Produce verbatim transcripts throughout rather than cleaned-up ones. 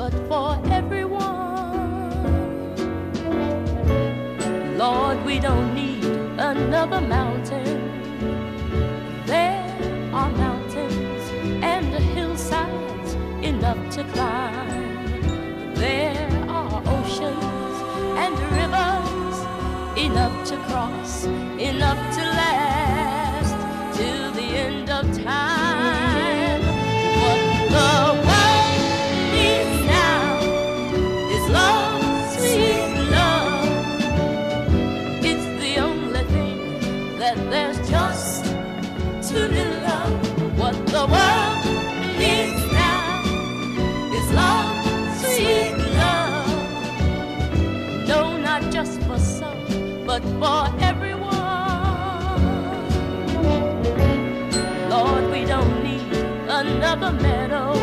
but for everyone. Lord, we don't need another mountain. There are mountains and hillsides enough to climb. There are oceans and rivers enough to cross, enough to last till the end of time. What the world needs now is love, sweet love. It's the only thing that there's just too little of. What the world needs now is love, sweet love. No, not just for some, but for everyone. Lord, we don't need another meadow.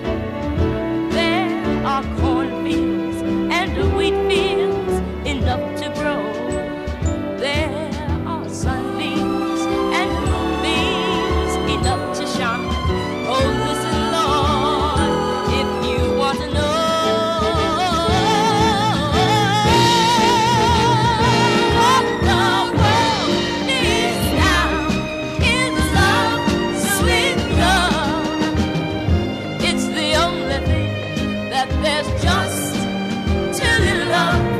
There are cornfields and wheat fields enough to grow. There are sunbeams and moonbeams enough to shine. Oh, listen, Lord, if you want to know. There's just too little love.